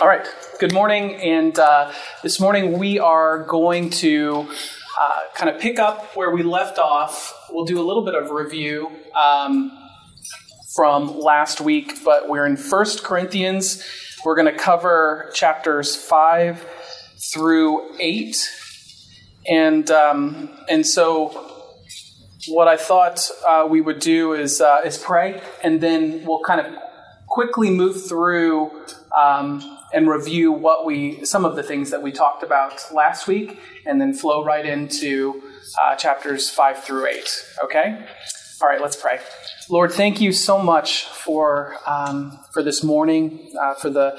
All right, good morning, and this morning we are going to kind of pick up where we left off. We'll do a little bit of review from last week, but we're in 1 Corinthians. We're going to cover chapters 5 through 8, and so what I thought we would do is pray, and then we'll kind of quickly move through and review some of the things that we talked about last week, and then flow right into chapters 5 through 8. Okay? All right, let's pray. Lord, thank you so much for this morning, for the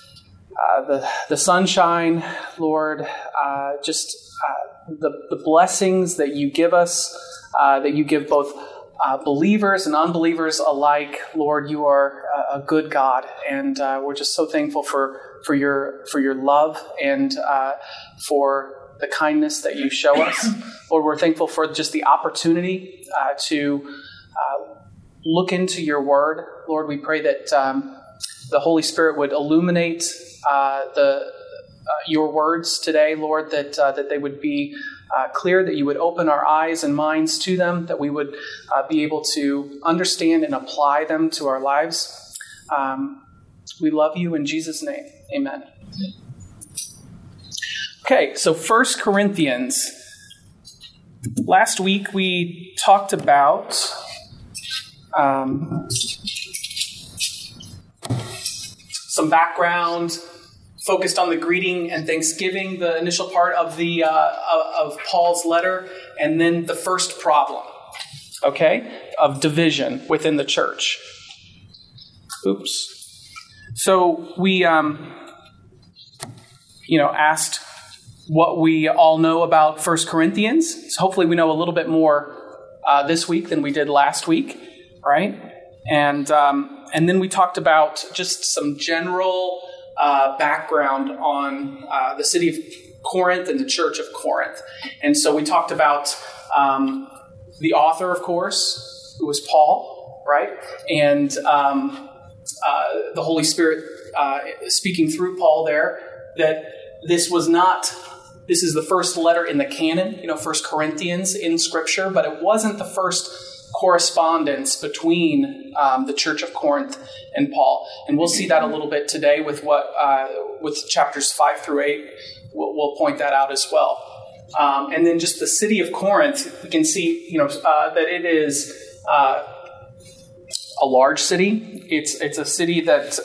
sunshine, Lord, just the blessings that you give us, that you give both believers and unbelievers alike. Lord, you are a good God, and we're just so thankful for your love and for the kindness that you show us. Lord, we're thankful for just the opportunity to look into your word. Lord, we pray that the Holy Spirit would illuminate your words today, Lord, that they would be clear, that you would open our eyes and minds to them, that we would be able to understand and apply them to our lives. We love you in Jesus' name. Amen. Okay, so 1 Corinthians. Last week we talked about some background, focused on the greeting and thanksgiving, the initial part of the of Paul's letter, and then the first problem, okay, of division within the church. Oops. So we, asked what we all know about 1 Corinthians. So hopefully we know a little bit more this week than we did last week, right? And then we talked about just some general background on the city of Corinth and the church of Corinth. And so we talked about the author, of course, who was Paul, right? And the Holy Spirit speaking through Paul there, that this is the first letter in the canon, 1 Corinthians in Scripture, but it wasn't the first correspondence between the Church of Corinth and Paul. And we'll see that a little bit today with with chapters 5 through 8. We'll point that out as well. And then just the city of Corinth, we can see that it is a large city. It's a city that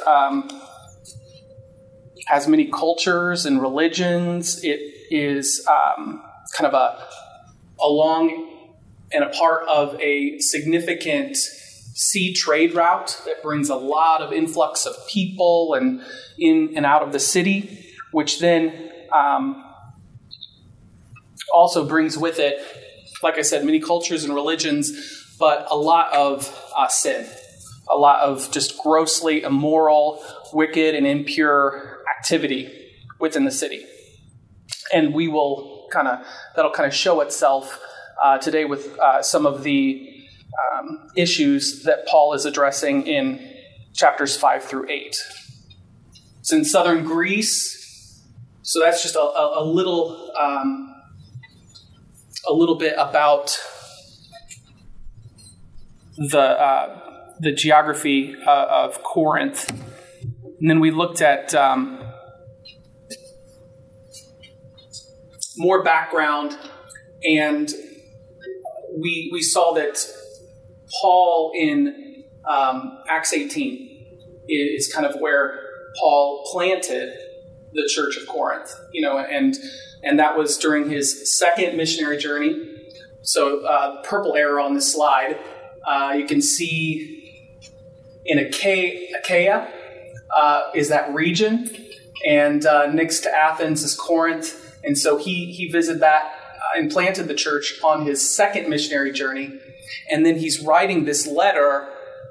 has many cultures and religions. It is kind of along and a part of a significant sea trade route that brings a lot of influx of people and in and out of the city, which then also brings with it, like I said, many cultures and religions, but a lot of sin, a lot of just grossly immoral, wicked, and impure activity within the city. And that'll kind of show itself today with some of the issues that Paul is addressing in chapters 5 through 8. It's in southern Greece, so that's just a little bit about the geography of Corinth. And then we looked at more background, and we saw that Paul in Acts 18 is kind of where Paul planted the church of Corinth, and that was during his second missionary journey. So purple arrow on this slide, you can see in Achaia is that region, and next to Athens is Corinth. And so he visited that and planted the church on his second missionary journey. And then he's writing this letter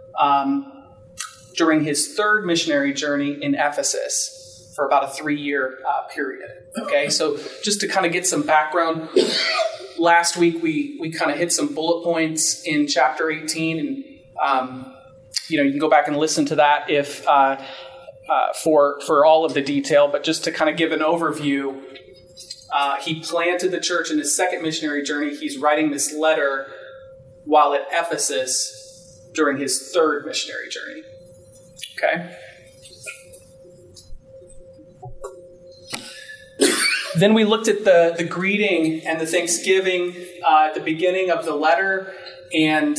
during his third missionary journey in Ephesus for about a 3-year period. Okay, so just to kind of get some background, last week we kind of hit some bullet points in chapter 18, and you can go back and listen to that if for all of the detail, but just to kind of give an overview, he planted the church in his second missionary journey. He's writing this letter while at Ephesus during his third missionary journey. Okay? Then we looked at the greeting and the thanksgiving at the beginning of the letter, and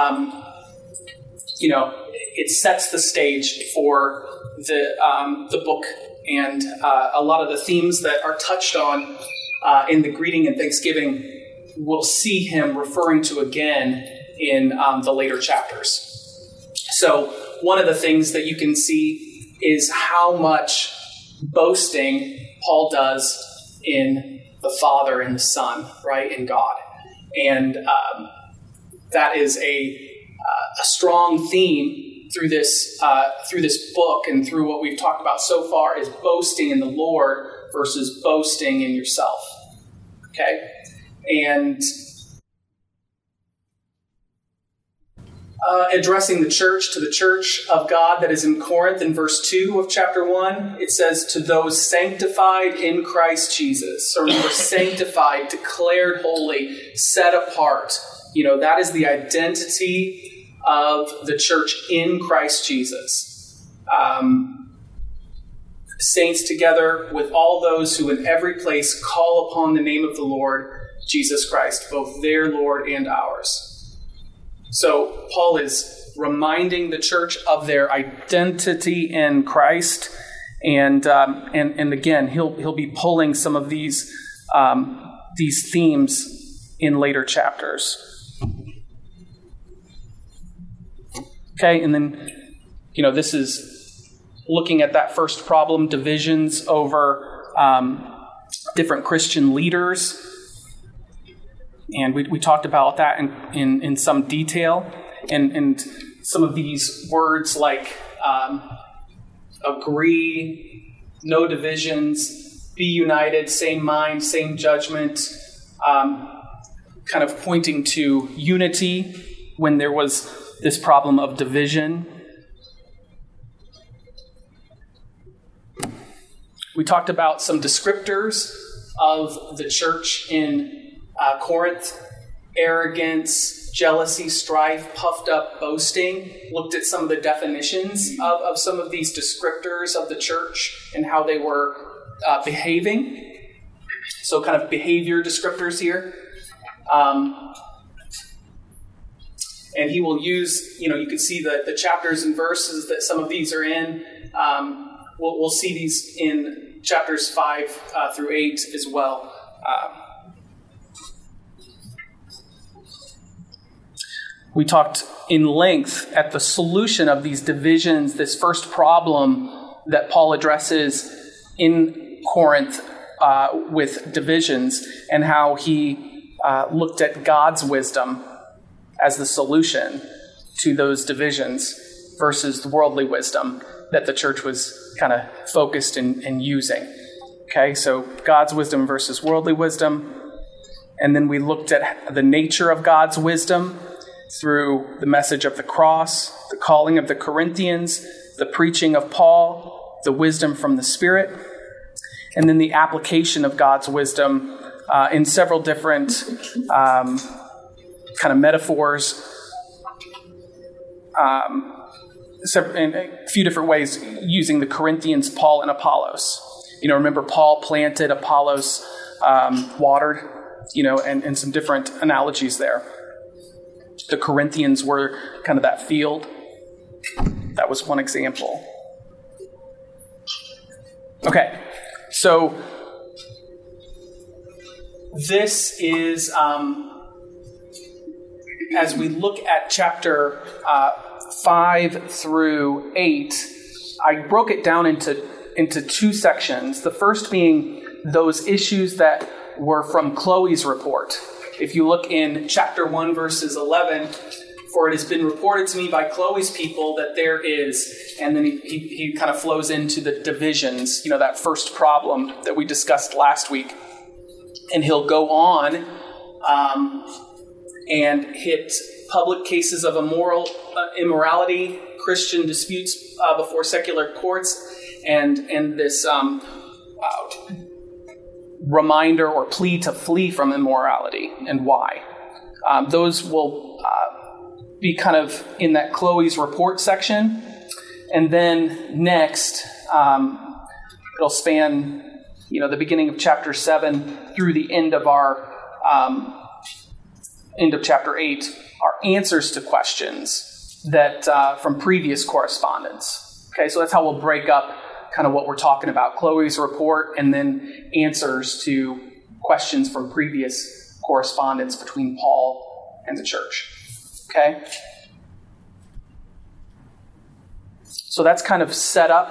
it sets the stage for the book, and a lot of the themes that are touched on in the greeting and thanksgiving we'll see him referring to again in the later chapters. So one of the things that you can see is how much boasting Paul does in the Father and the Son, right, in God. And that is a strong theme through this book and through what we've talked about so far, is boasting in the Lord versus boasting in yourself. Okay? And addressing the church of God that is in Corinth in verse 2 of chapter 1, it says, to those sanctified in Christ Jesus. So remember, sanctified, declared holy, set apart. That is the identity of the church in Christ Jesus. Saints together with all those who in every place call upon the name of the Lord Jesus Christ, both their Lord and ours. So Paul is reminding the church of their identity in Christ, and again he'll be pulling some of these themes in later chapters. Okay, and then this is looking at that first problem: divisions over different Christian leaders. And we talked about that in some detail. And some of these words like agree, no divisions, be united, same mind, same judgment, kind of pointing to unity when there was this problem of division. We talked about some descriptors of the church in Corinth: arrogance, jealousy, strife, puffed up, boasting. Looked at some of the definitions of some of these descriptors of the church and how they were behaving. So kind of behavior descriptors here. And he will use, you can see the chapters and verses that some of these are in. We'll see these in chapters 5 through 8 as well. We talked in length at the solution of these divisions, this first problem that Paul addresses in Corinth with divisions, and how he looked at God's wisdom as the solution to those divisions versus the worldly wisdom that the church was kind of focused in using. Okay, so God's wisdom versus worldly wisdom. And then we looked at the nature of God's wisdom through the message of the cross, the calling of the Corinthians, the preaching of Paul, the wisdom from the Spirit, and then the application of God's wisdom in several different kind of metaphors, in a few different ways, using the Corinthians, Paul, and Apollos. Remember, Paul planted, Apollos watered, and some different analogies there. The Corinthians were kind of that field. That was one example. Okay, so this is, as we look at chapter 5 through 8, I broke it down into two sections. The first being those issues that were from Chloe's report. If you look in chapter 1, verses 11, for it has been reported to me by Chloe's people that there is, and then he kind of flows into the divisions, that first problem that we discussed last week. And he'll go on and hit public cases of immorality Christian disputes before secular courts, and this reminder or plea to flee from immorality and why. Those will be kind of in that Chloe's report section. And then next, it'll span, the beginning of chapter 7 through the end of our end of chapter 8, are answers to questions that from previous correspondence. Okay, so that's how we'll break up kind of what we're talking about. Chloe's report and then answers to questions from previous correspondence between Paul and the church. Okay? So that's kind of set up.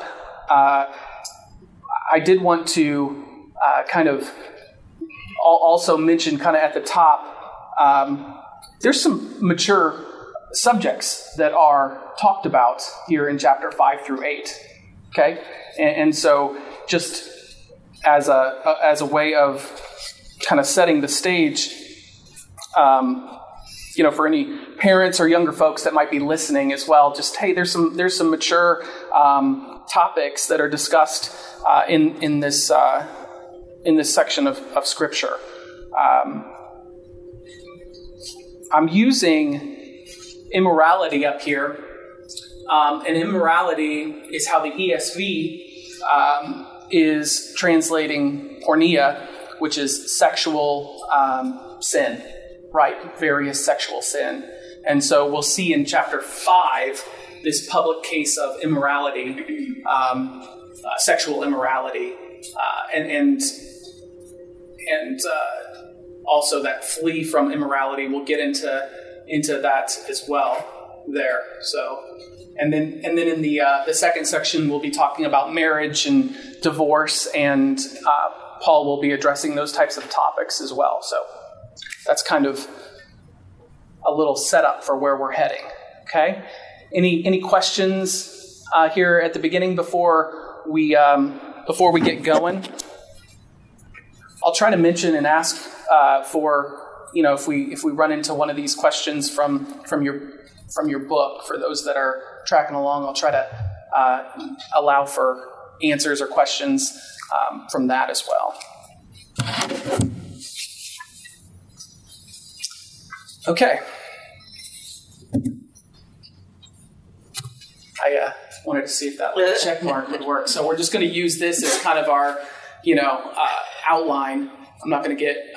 I did want to kind of also mention kind of at the top, there's some mature subjects that are talked about here in chapter 5 through 8. Okay? And so just as a way of kind of setting the stage, for any parents or younger folks that might be listening as well, just, hey, there's some mature topics that are discussed in this section of Scripture. I'm using immorality up here, and immorality is how the ESV is translating porneia, which is sexual sin. Right, various sexual sin. And so we'll see in chapter 5 this public case of immorality, sexual immorality, and also that flee from immorality. We'll get into that as well there. So, and then in the second section we'll be talking about marriage and divorce, and Paul will be addressing those types of topics as well. So that's kind of a little setup for where we're heading. Okay. Any questions here at the beginning before we get going? I'll try to mention and ask for if we run into one of these questions from your book. For those that are tracking along, I'll try to allow for answers or questions from that as well. Okay. I wanted to see if that check mark would work. So we're just going to use this as kind of our, outline. I'm not going to get,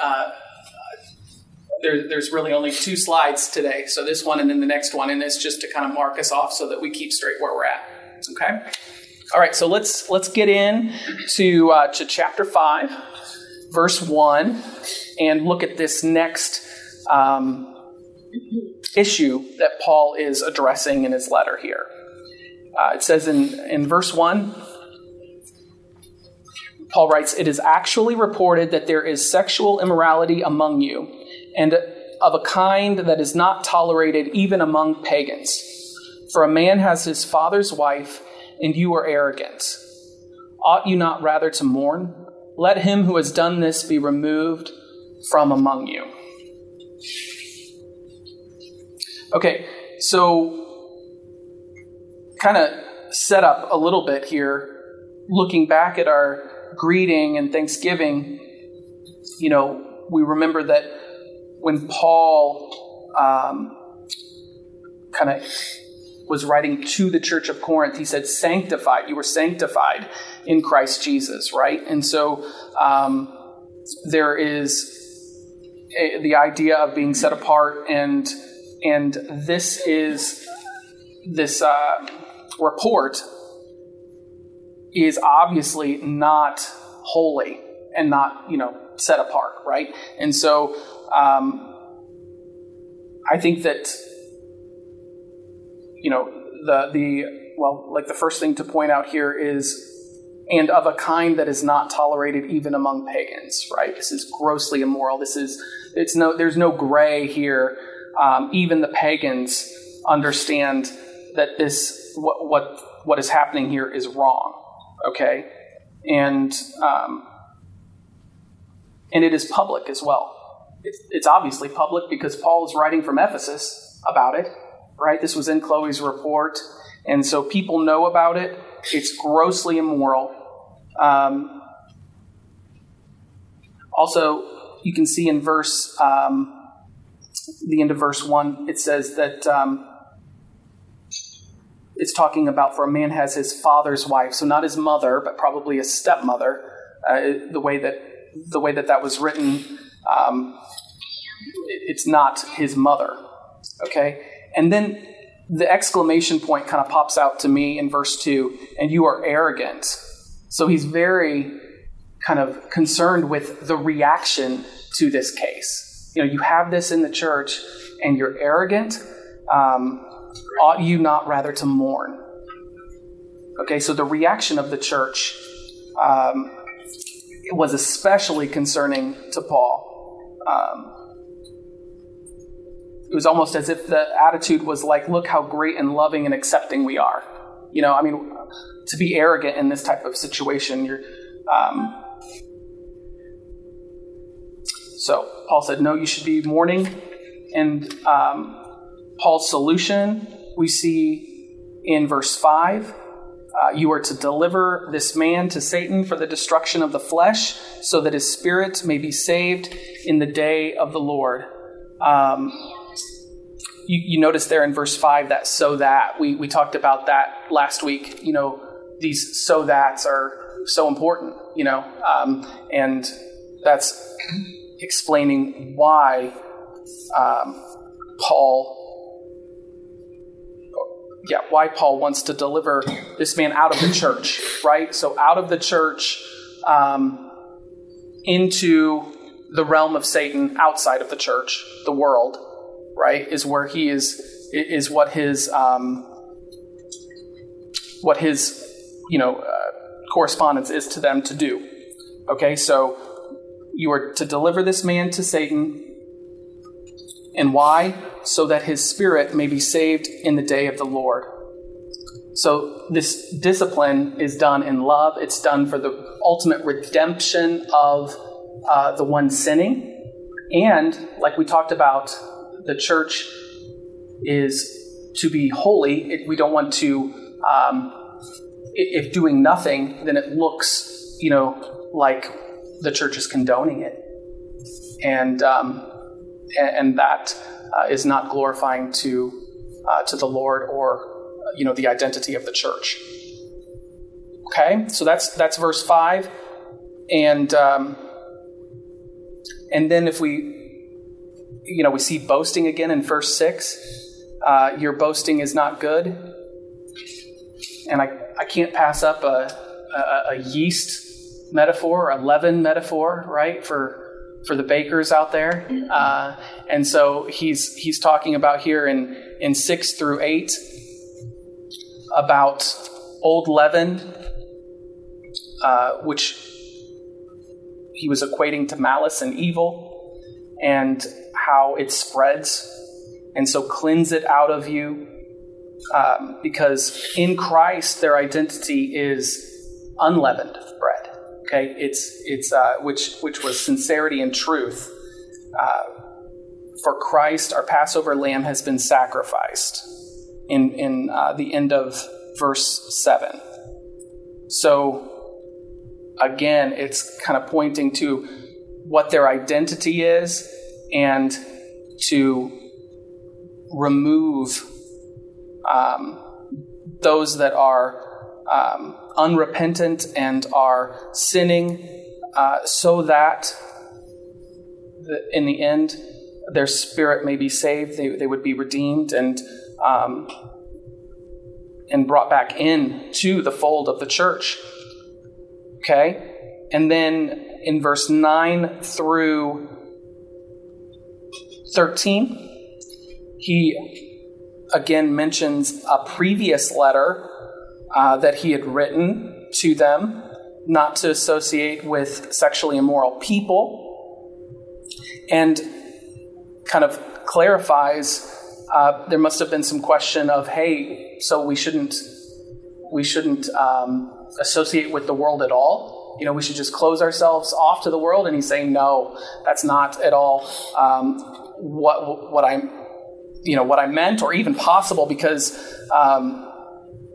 there's really only 2 slides today. So this one and then the next one, and it's just to kind of mark us off so that we keep straight where we're at. Okay. All right. So let's get in to chapter 5, verse 1, and look at this next issue that Paul is addressing in his letter here. It says in verse 1, Paul writes, "It is actually reported that there is sexual immorality among you, and of a kind that is not tolerated even among pagans. For a man has his father's wife, and you are arrogant. Ought you not rather to mourn? Let him who has done this be removed from among you." Okay, so kind of set up a little bit here, looking back at our greeting and Thanksgiving. We remember that when Paul kind of was writing to the church of Corinth, he said, sanctified. You were sanctified in Christ Jesus, right? And so there is the idea of being set apart, and this report is obviously not holy and not, set apart, right? And so I think that, the first thing to point out here is, and of a kind that is not tolerated even among pagans, right? This is grossly immoral. There's no gray here. Even the pagans understand that what is happening here is wrong. Okay, and it is public as well. It's obviously public because Paul is writing from Ephesus about it, right? This was in Chloe's report, And so people know about it. It's grossly immoral. Also, you can see in the end of verse 1, it says that it's talking about for a man has his father's wife, so not his mother, but probably a stepmother. The way that was written, it's not his mother. Okay, and then the exclamation point kind of pops out to me in verse 2, and you are arrogant. So he's very kind of concerned with the reaction to this case. You have this in the church, and you're arrogant. Ought you not rather to mourn? Okay, so the reaction of the church was especially concerning to Paul. It was almost as if the attitude was like, look how great and loving and accepting we are. To be arrogant in this type of situation, so Paul said, no, you should be mourning. And Paul's solution we see in verse 5. You are to deliver this man to Satan for the destruction of the flesh, so that his spirit may be saved in the day of the Lord. You notice there in verse 5 that so that. We talked about that last week. These so that's are so important, and that's explaining why Paul wants to deliver this man out of the church, right? So out of the church into the realm of Satan, outside of the church, the world, right, is where he is what his correspondence is to them to do. Okay, so you are to deliver this man to Satan. And why? So that his spirit may be saved in the day of the Lord. So this discipline is done in love. It's done for the ultimate redemption of the one sinning. And like we talked about, the church is to be holy. We don't want to, if doing nothing, then it looks, like the church is condoning it. And that is not glorifying to the Lord or the identity of the church. Okay, so that's verse 5, and then if we see boasting again in verse 6. Your boasting is not good, and I can't pass up a yeast metaphor, a leaven metaphor, right, for the bakers out there. And so he's talking about here in 6 through 8 about old leaven, which he was equating to malice and evil, and how it spreads. And so cleanse it out of you, because in Christ their identity is unleavened bread. Okay, it's which was sincerity and truth. For Christ, our Passover lamb, has been sacrificed in the end of verse 7. So again, it's kind of pointing to what their identity is, and to remove those that are unrepentant and are sinning, so that in the end their spirit may be saved. They would be redeemed and brought back into the fold of the church. Okay, and then in verse 9 through 13, he again mentions a previous letter that he had written to them, not to associate with sexually immoral people, and kind of clarifies there must have been some question of, hey, so we shouldn't associate with the world at all. We should just close ourselves off to the world. And he's saying, no, that's not at all what I meant, or even possible, because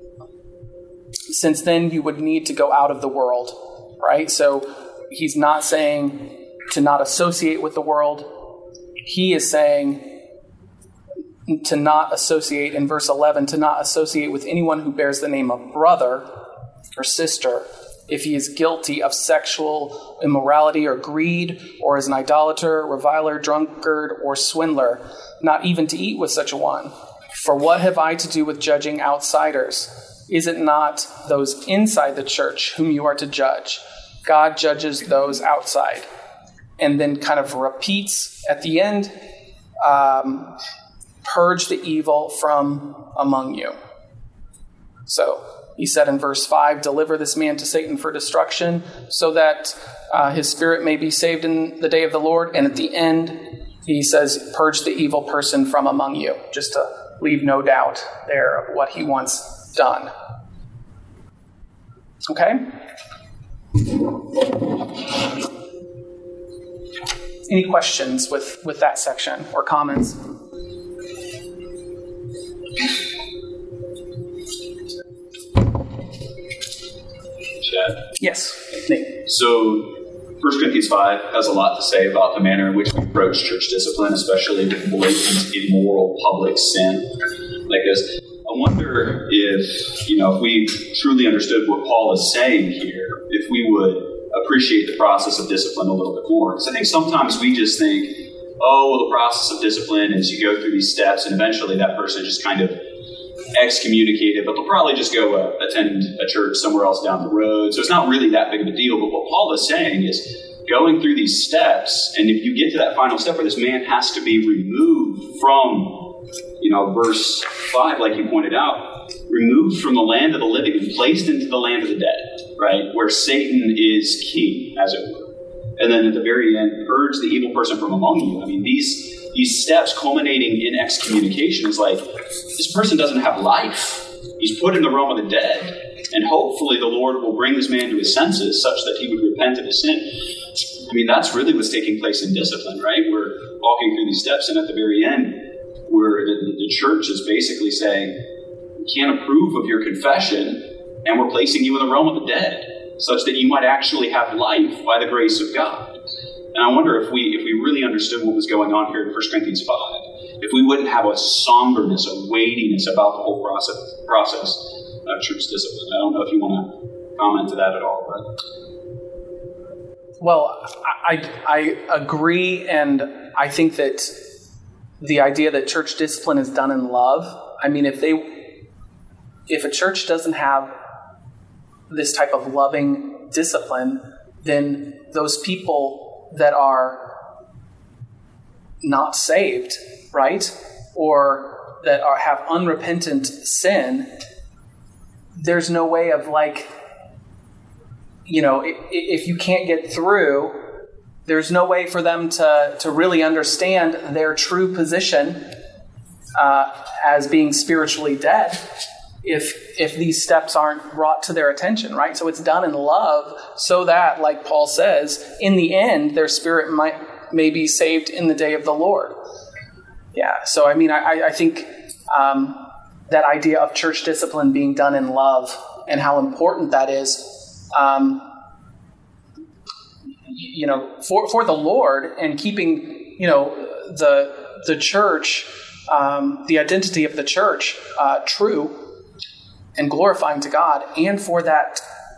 since then you would need to go out of the world, right? So he's not saying to not associate with the world. He is saying to not associate, in verse 11, to not associate with anyone who bears the name of brother or sister if he is guilty of sexual immorality or greed, or is an idolater, reviler, drunkard, or swindler, not even to eat with such a one. For what have I to do with judging outsiders? Is it not those inside the church whom you are to judge? God judges those outside. And then kind of repeats at the end, purge the evil from among you. So he said in verse 5, deliver this man to Satan for destruction, so that his spirit may be saved in the day of the Lord. And at the end, he says, purge the evil person from among you, just to leave no doubt there of what he wants done. Okay? Any questions with that section or comments? Chad? Yes, Nate. So 1 Corinthians 5 has a lot to say about the manner in which we approach church discipline, especially with blatant, immoral public sin like this. I wonder if we truly understood what Paul is saying here, if we would appreciate the process of discipline a little bit more. Because I think sometimes we just think, the process of discipline is you go through these steps and eventually that person is just kind of excommunicated, but they'll probably just go attend a church somewhere else down the road. So it's not really that big of a deal. But what Paul is saying is going through these steps, and if you get to that final step where this man has to be removed from, verse 5, like you pointed out, removed from the land of the living and placed into the land of the dead, right? Where Satan is king, as it were. And then at the very end, purge the evil person from among you. I mean, these steps culminating in excommunication is like, this person doesn't have life. He's put in the realm of the dead. And hopefully the Lord will bring this man to his senses such that he would repent of his sin. I mean, that's really what's taking place in discipline, right? We're walking through these steps, and at the very end, where the church is basically saying, we can't approve of your confession, and we're placing you in the realm of the dead, such that you might actually have life by the grace of God. And I wonder if we really understood what was going on here in 1 Corinthians 5, if we wouldn't have a somberness, a weightiness about the whole process of church discipline. I don't know if you want to comment to that at all, but... Well, I agree, and I think that the idea that church discipline is done in love, I mean, if a church doesn't have this type of loving discipline, then those people that are not saved, right, or that have unrepentant sin, there's no way of if you can't get through, there's no way for them to really understand their true position as being spiritually dead if these steps aren't brought to their attention, right? So it's done in love so that, like Paul says, in the end, their spirit may be saved in the day of the Lord. Yeah, so I mean, I think that idea of church discipline being done in love and how important that is, for the Lord and keeping, the church, the identity of the church true and glorifying to God, and for that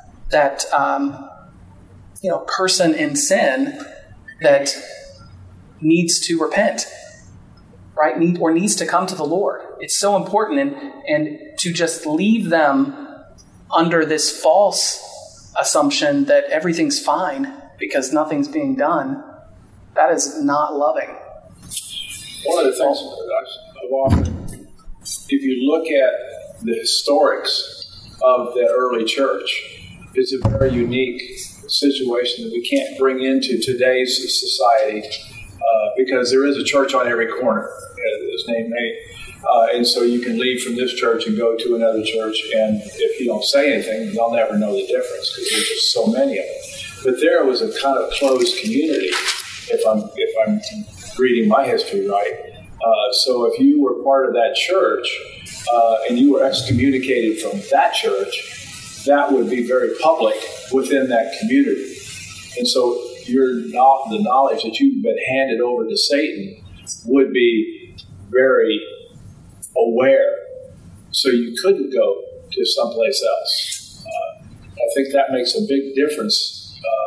person in sin that needs to repent, right? Needs to come to the Lord. It's so important, and to just leave them under this false assumption that everything's fine because nothing's being done, that is not loving. One of the things I've often, if you look at the historics of the early church, it's a very unique situation that we can't bring into today's society because there is a church on every corner, as name made. And so you can leave from this church and go to another church, and if you don't say anything, they'll never know the difference because there's just so many of them. But there was a kind of closed community, if I'm reading my history right. So if you were part of that church and you were excommunicated from that church, that would be very public within that community. And so the knowledge that you've been handed over to Satan would be very aware. So you couldn't go to someplace else. I think that makes a big difference,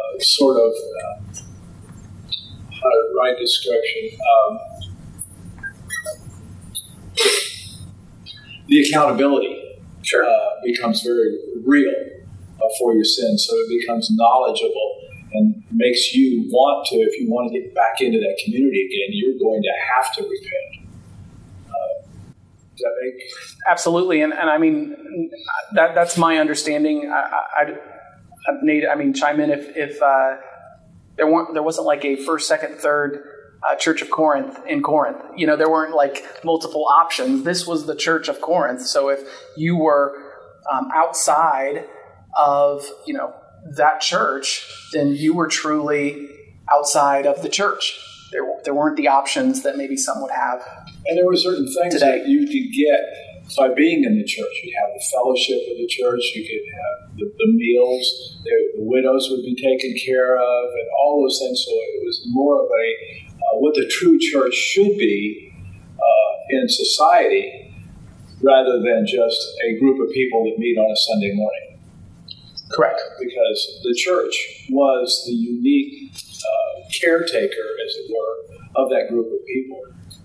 how to write description. The accountability becomes very real for your sin, so it becomes knowledgeable and makes you want to, if you want to get back into that community again, you're going to have to repent. Does that make sense? Absolutely, and I mean that's my understanding. Nate, chime in if there wasn't like a first, second, third Church of Corinth in Corinth. There weren't like multiple options. This was the Church of Corinth. So if you were outside of that church, then you were truly outside of the church. There weren't the options that maybe some would have. And there were certain things today that you could get by being in the church. You'd have the fellowship of the church. You could have the meals. The widows would be taken care of, and all those things. So it was more of what the true church should be in society, rather than just a group of people that meet on a Sunday morning. Correct. Because the church was the unique caretaker, as it were, of that group of people.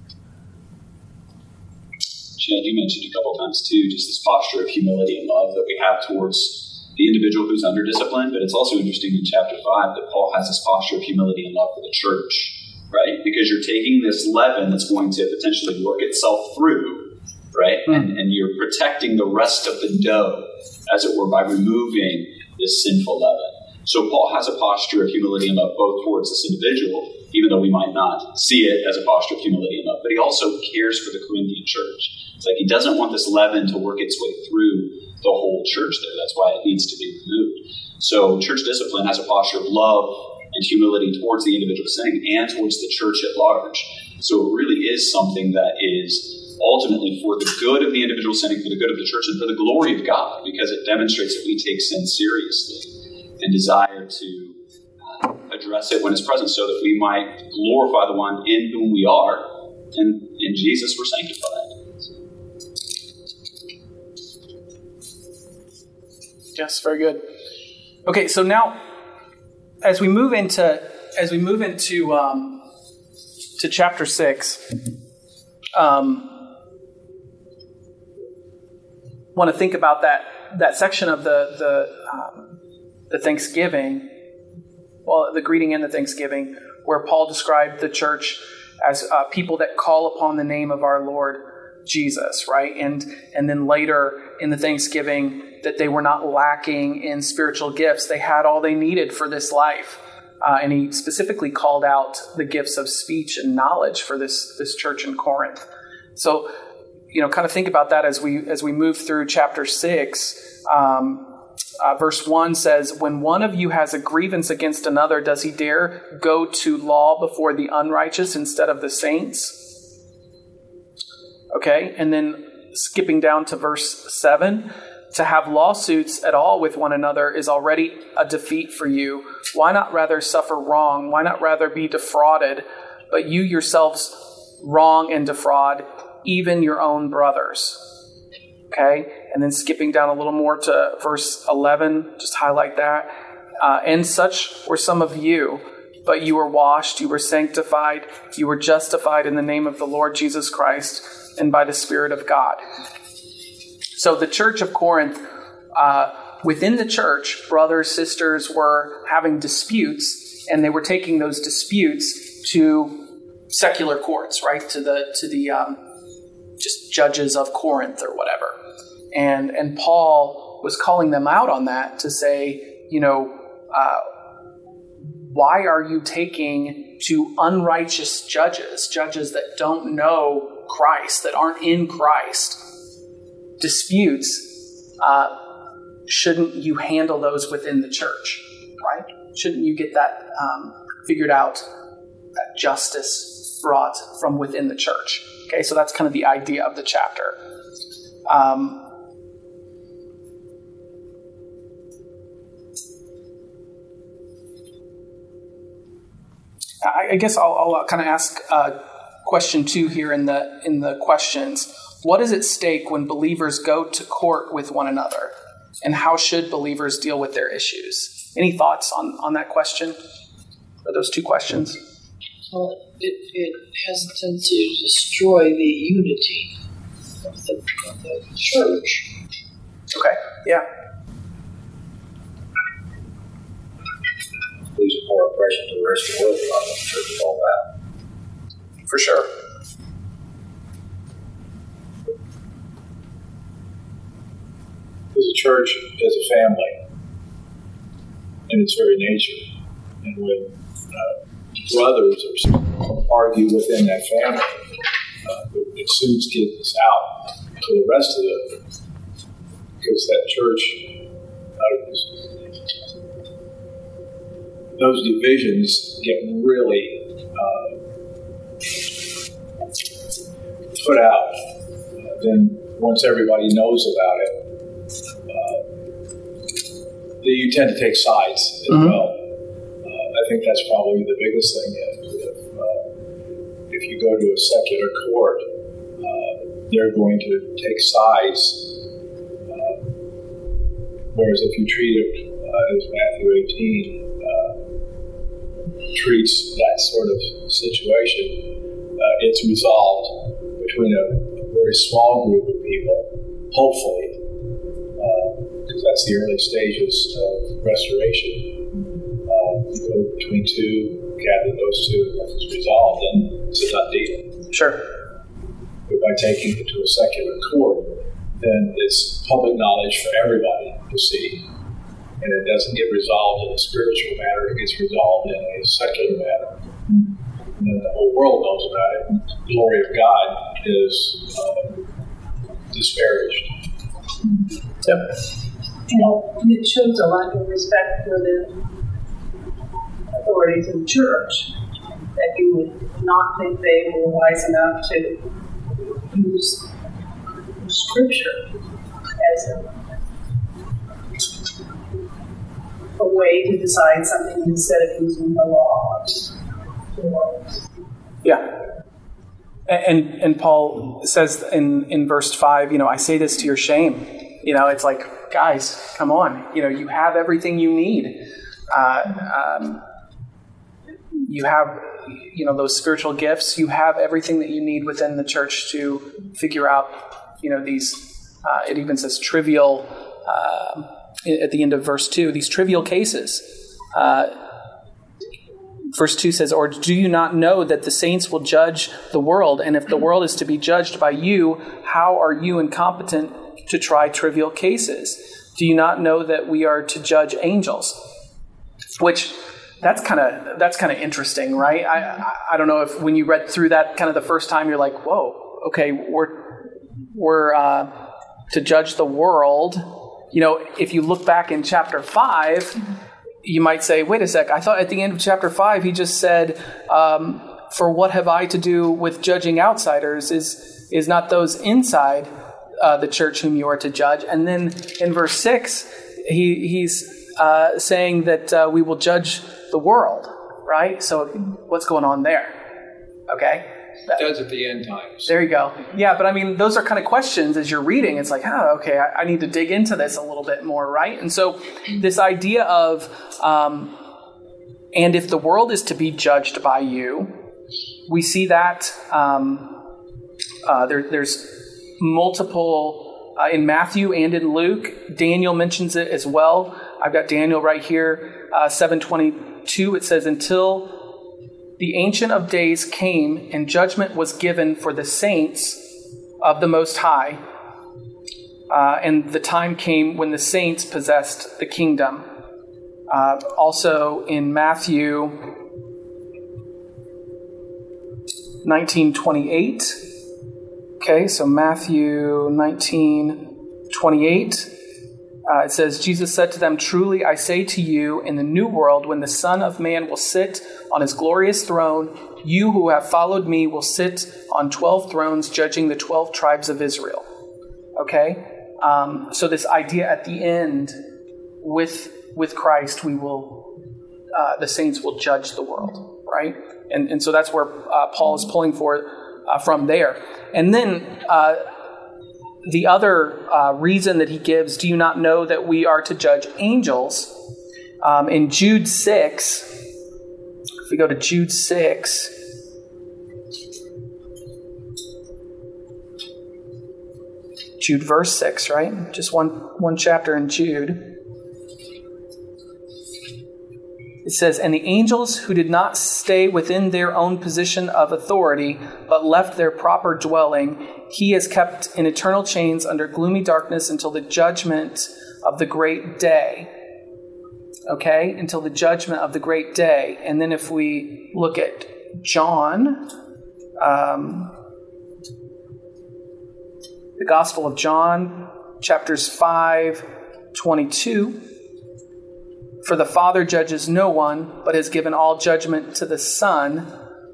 Chad, you mentioned a couple times too, just this posture of humility and love that we have towards the individual who's under discipline, but it's also interesting in chapter 5 that Paul has this posture of humility and love for the church, right? Because you're taking this leaven that's going to potentially work itself through, right? And you're protecting the rest of the dough, as it were, by removing this sinful leaven. So Paul has a posture of humility and love both towards this individual, even though we might not see it as a posture of humility and love, but he also cares for the Corinthian church. It's like he doesn't want this leaven to work its way through the whole church there. That's why it needs to be removed. So church discipline has a posture of love and humility towards the individual sinning and towards the church at large. So it really is something that is ultimately for the good of the individual sinning, for the good of the church, and for the glory of God, because it demonstrates that we take sin seriously and desire to address it when it's present so that we might glorify the one in whom we are, and in Jesus we're sanctified. Yes, very good. Okay, so now as we move into to chapter 6, want to think about that section of the Thanksgiving, the greeting and the Thanksgiving, where Paul described the church as people that call upon the name of our Lord Jesus, right? And then later in the Thanksgiving, that they were not lacking in spiritual gifts. They had all they needed for this life. And he specifically called out the gifts of speech and knowledge for this church in Corinth. So, kind of think about that as we move through chapter 6. Verse 1 says, "When one of you has a grievance against another, does he dare go to law before the unrighteous instead of the saints?" Okay, and then skipping down to verse 7, "To have lawsuits at all with one another is already a defeat for you. Why not rather suffer wrong? Why not rather be defrauded? But you yourselves wrong and defraud even your own brothers." Okay, and then skipping down a little more to verse 11, just highlight that. "And such were some of you, but you were washed, you were sanctified, you were justified in the name of the Lord Jesus Christ and by the Spirit of God." So the church of Corinth, within the church, brothers, sisters were having disputes, and they were taking those disputes to secular courts, right? To the just judges of Corinth or whatever. And Paul was calling them out on that to say, why are you taking to unrighteous judges that don't know Christ, that aren't in Christ, disputes? Shouldn't you handle those within the church, right? Shouldn't you get that figured out, that justice brought from within the church? Okay, so that's kind of the idea of the chapter. I guess I'll kind of ask question 2 here in the questions. What is at stake when believers go to court with one another? And how should believers deal with their issues? Any thoughts on that question? Or those 2 questions? Well, it has a tendency to destroy the unity of the church. Okay, yeah. Leaves more oppression to the rest of the world on what the church is all about. For sure. As a church, as a family, in its very nature, and when brothers argue within that family, it soon gets out to the rest of them, because that church, those divisions get really put out. Then once everybody knows about it, you tend to take sides as well. I think that's probably the biggest thing. If you go to a secular court, they're going to take sides. Whereas if you treat it as Matthew 18 treats that sort of situation, it's resolved between a very small group of people, hopefully, because that's the early stages of restoration. You go between 2, gather those 2, and if it's resolved, then it's a done deal. Sure. But by taking it to a secular court, then it's public knowledge for everybody to see. And it doesn't get resolved in a spiritual matter, it gets resolved in a secular matter. And then the whole world knows about it, and the glory of God is disparaged. Yep. It shows a lack of respect for the authorities in the church, that you would not think they were wise enough to use Scripture as a way to decide something instead of using the law. Yeah. And Paul says in verse 5, I say this to your shame. It's like, guys, come on. You have everything you need. You have, those spiritual gifts. You have everything that you need within the church to figure out, these, it even says trivial, at the end of verse 2, these trivial cases. Verse 2 says, or do you not know that the saints will judge the world? And if the world is to be judged by you, how are you incompetent to try trivial cases? Do you not know that we are to judge angels? Which, that's kind of interesting, right? I don't know if when you read through that kind of the first time, you're like, whoa, okay, we're to judge the world. If you look back in chapter 5, you might say, wait a sec, I thought at the end of chapter 5, he just said, for what have I to do with judging outsiders? Is not those inside the church whom you are to judge? And then in verse 6, he's saying that we will judge the world, right? So what's going on there? Okay. Judge at the end times. There you go. Yeah, but those are kind of questions as you're reading. It's like, okay, I need to dig into this a little bit more, right? And so this idea of, and if the world is to be judged by you, we see that there's multiple, in Matthew and in Luke. Daniel mentions it as well. I've got Daniel right here, 7:22. It says, until the Ancient of Days came and judgment was given for the saints of the Most High. And the time came when the saints possessed the kingdom. Also in Matthew 19:28. Okay, so Matthew 19:28. It says, Jesus said to them, truly I say to you, in the new world, when the Son of Man will sit on his glorious throne, you who have followed me will sit on 12 thrones, judging the 12 tribes of Israel. Okay? So this idea at the end, with Christ, we will, the saints will judge the world, right? And so that's where Paul is pulling from there. And then the other reason that he gives, do you not know that we are to judge angels? In Jude 6, if we go to Jude 6, Jude verse 6, right? Just one chapter in Jude. It says, and the angels who did not stay within their own position of authority, but left their proper dwelling, he has kept in eternal chains under gloomy darkness until the judgment of the great day. Okay? Until the judgment of the great day. And then if we look at John, the Gospel of John, chapters 5:22. For the Father judges no one, but has given all judgment to the Son,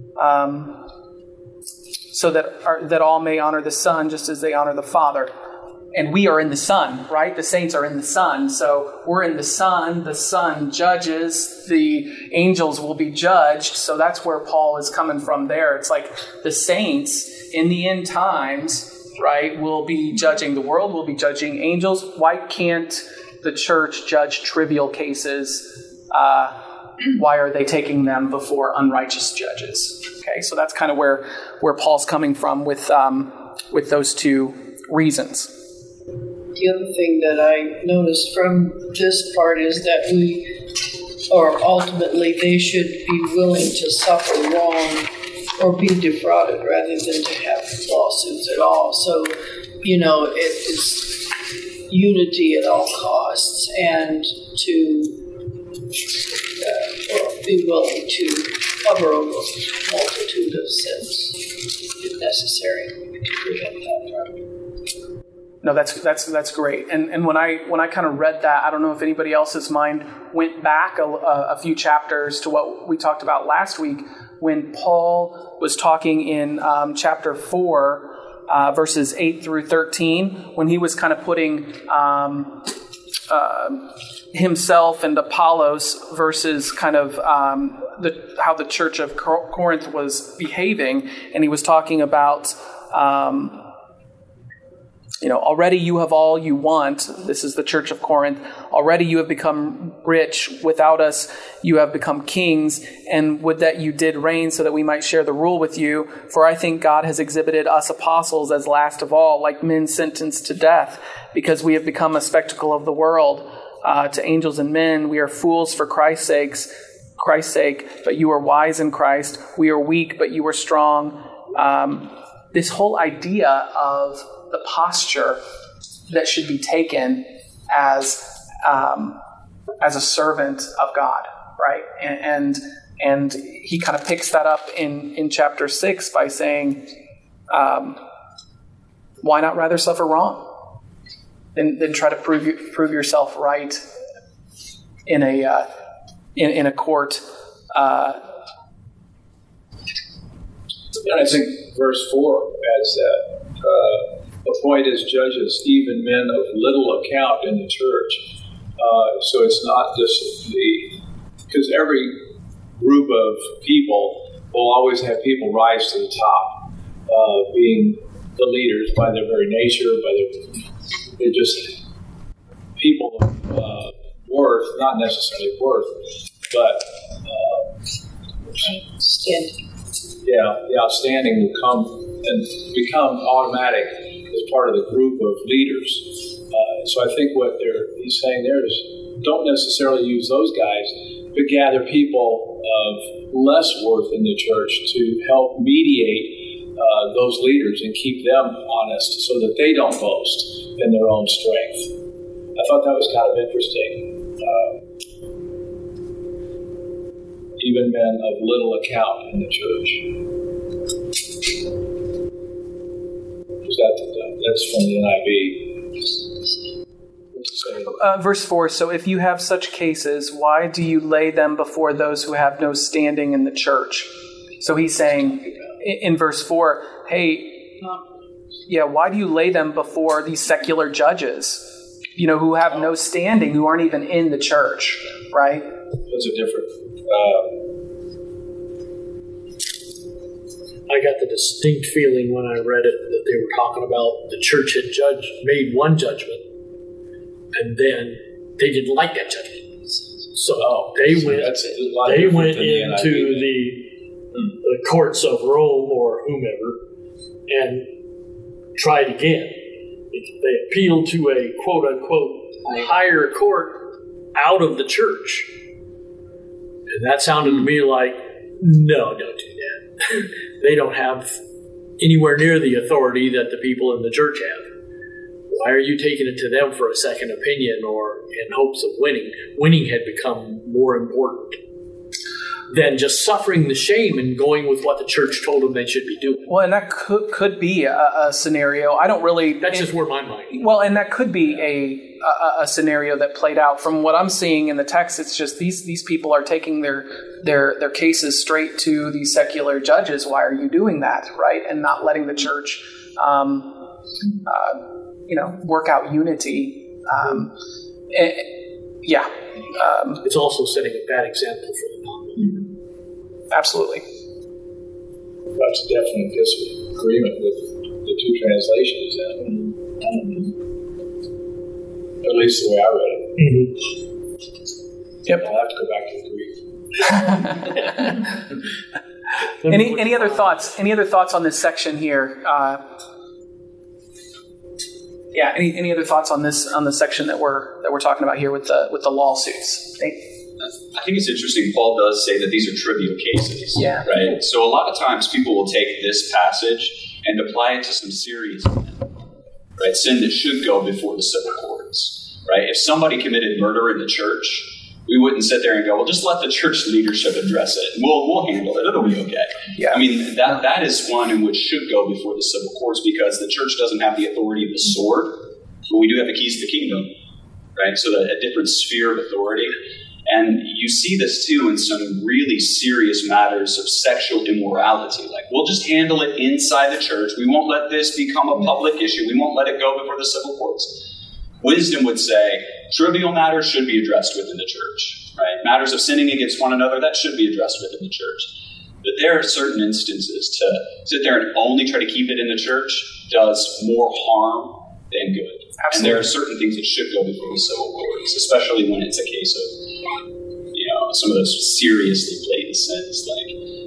so that all may honor the Son just as they honor the Father. And we are in the Son, right? The saints are in the Son. So we're in the Son judges, the angels will be judged. So that's where Paul is coming from there. It's like the saints in the end times, right, will be judging the world, will be judging angels. Why can't the church judge trivial cases? Why are they taking them before unrighteous judges? Okay, so that's kind of where Paul's coming from with those two reasons. The other thing that I noticed from this part is that ultimately they should be willing to suffer wrong or be defrauded rather than to have lawsuits at all. So, it's unity at all costs, and to be willing to cover a multitude of sins if necessary to prevent that from. No, that's great. And when I kind of read that, I don't know if anybody else's mind went back a few chapters to what we talked about last week when Paul was talking in chapter 4. Verses 8 through 13, when he was kind of putting himself and Apollos versus kind of how the church of Corinth was behaving, and he was talking about, already you have all you want. This is the church of Corinth. Already you have become rich. Without us, you have become kings. And would that you did reign so that we might share the rule with you. For I think God has exhibited us apostles as last of all, like men sentenced to death, because we have become a spectacle of the world to angels and men. We are fools for Christ's sake, but you are wise in Christ. We are weak, but you are strong. This whole idea of the posture that should be taken as a servant of God, right? And he kind of picks that up in chapter 6 by saying, why not rather suffer wrong than try to prove yourself right in a court? And I think verse 4 adds that. Appoint as judges even men of little account in the church. So it's not just because every group of people will always have people rise to the top, being the leaders by their very nature, they're just people of worth, not necessarily worth, but standing. Yeah, the outstanding will come and become automatic as part of the group of leaders. So I think what he's saying there is don't necessarily use those guys, but gather people of less worth in the church to help mediate those leaders and keep them honest so that they don't boast in their own strength. I thought that was kind of interesting. Even men of little account in the church. That's from the NIV. Verse 4, so if you have such cases, why do you lay them before those who have no standing in the church? So he's saying in verse 4, hey, why do you lay them before these secular judges, who have no standing, who aren't even in the church, right? Those are different. I got the distinct feeling when I read it that they were talking about the church had made one judgment, and then they didn't like that judgment. So they went into the courts of Rome or whomever and tried again. They appealed to a quote-unquote higher court out of the church. And that sounded to me like, no, don't do that. They don't have anywhere near the authority that the people in the church have. Why are you taking it to them for a second opinion or in hopes of winning? Winning had become more important than just suffering the shame and going with what the church told them they should be doing. Well, and that could be a scenario. I don't really... That's just where my mind... Well, and that could be a scenario that played out. From what I'm seeing in the text, it's just these people are taking their cases straight to these secular judges. Why are you doing that, right? And not letting the church... work out unity. It's also setting a bad example for the non-believer. Absolutely. That's a definite disagreement with the two translations, at least the way I read it. Yep. I'll have to go back to the Greek. Any other thoughts? Any other thoughts on this section here? Any other thoughts on this section that we're talking about here with the lawsuits? I think it's interesting. Paul does say that these are trivial cases. Yeah. Right. So a lot of times people will take this passage and apply it to some serious sin, right? Sin that should go before the civil courts, right? If somebody committed murder in the church, we wouldn't sit there and go, well, just let the church leadership address it. We'll handle it. It'll be okay. Yeah. I mean, that is one in which should go before the civil courts because the church doesn't have the authority of the sword, but we do have the keys to the kingdom, right? So a different sphere of authority. And you see this too in some really serious matters of sexual immorality. Like, we'll just handle it inside the church. We won't let this become a public issue. We won't let it go before the civil courts. Wisdom would say trivial matters should be addressed within the church, right? Matters of sinning against one another, that should be addressed within the church. But there are certain instances to sit there and only try to keep it in the church does more harm than good. Absolutely. And there are certain things that should go before the civil courts, especially when it's a case of, some of those seriously blatant sins like,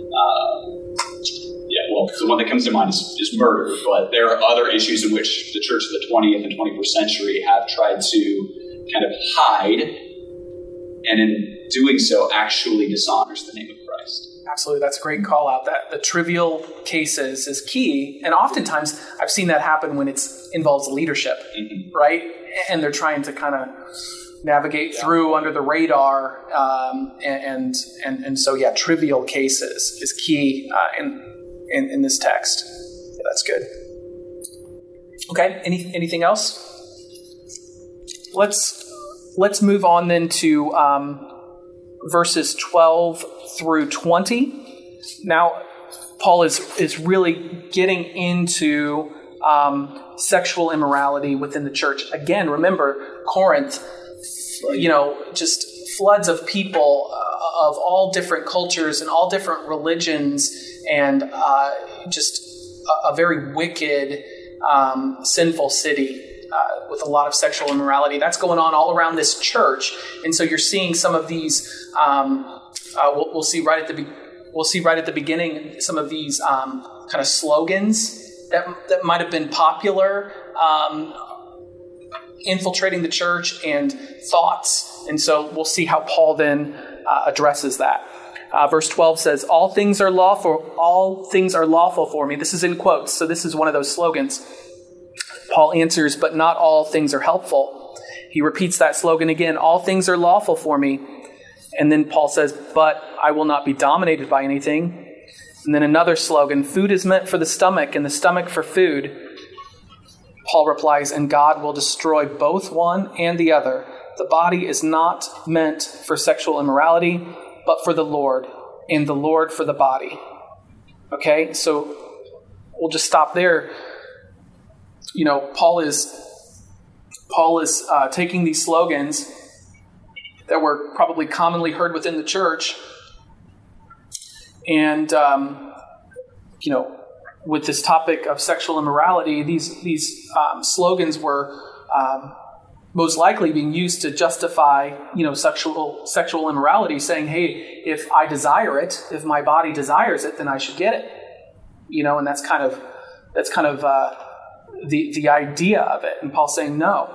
the one that comes to mind is murder, but there are other issues in which the church of the 20th and 21st century have tried to kind of hide, and in doing so actually dishonors the name of Christ. Absolutely, that's a great call out. That the trivial cases is key, and oftentimes I've seen that happen when it involves leadership, right? And they're trying to kind of navigate through under the radar, and so trivial cases is key in this text. Yeah, that's good. Okay, anything else? Let's move on then to verses 12 through 20. Now, Paul is really getting into sexual immorality within the church. Again, remember Corinth, just floods of people of all different cultures and all different religions, and just a very wicked, sinful city with a lot of sexual immorality. That's going on all around this church, and so you're seeing some of these. We'll see right at the beginning some of these kind of slogans that might have been popular. Infiltrating the church and thoughts. And so we'll see how Paul then addresses that. Verse 12 says, all things are lawful for me. This is in quotes, so this is one of those slogans. Paul answers, but not all things are helpful. He repeats that slogan again, all things are lawful for me. And then Paul says, but I will not be dominated by anything. And then another slogan, food is meant for the stomach and the stomach for food. Paul replies, and God will destroy both one and the other. The body is not meant for sexual immorality, but for the Lord, and the Lord for the body. Okay, so we'll just stop there. Paul is taking these slogans that were probably commonly heard within the church and with this topic of sexual immorality, these slogans were most likely being used to justify, sexual immorality, saying, hey, if I desire it, if my body desires it, then I should get it. And that's kind of the idea of it. And Paul's saying, no.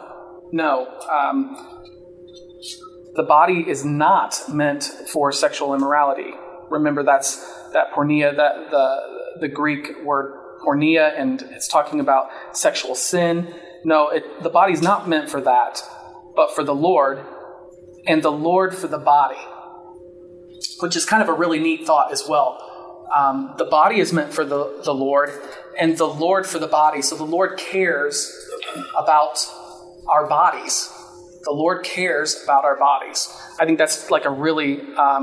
The body is not meant for sexual immorality. Remember, that's that porneia, that the Greek word porneia, and it's talking about sexual sin. No, the body's not meant for that, but for the Lord, and the Lord for the body, which is kind of a really neat thought as well. The body is meant for the Lord, and the Lord for the body. So the Lord cares about our bodies. The Lord cares about our bodies. I think that's like a really,